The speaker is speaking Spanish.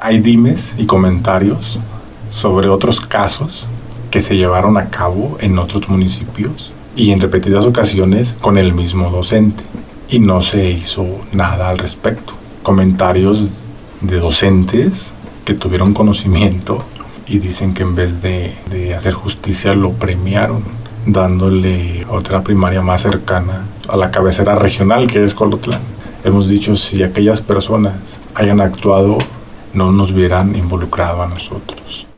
Hay dimes y comentarios sobre otros casos que se llevaron a cabo en otros municipios y en repetidas ocasiones con el mismo docente, y no se hizo nada al respecto. Comentarios de docentes que tuvieron conocimiento y dicen que en vez de hacer justicia lo premiaron, dándole otra primaria más cercana a la cabecera regional, que es Colotlán. Hemos dicho, si aquellas personas hayan actuado, no nos hubieran involucrado a nosotros.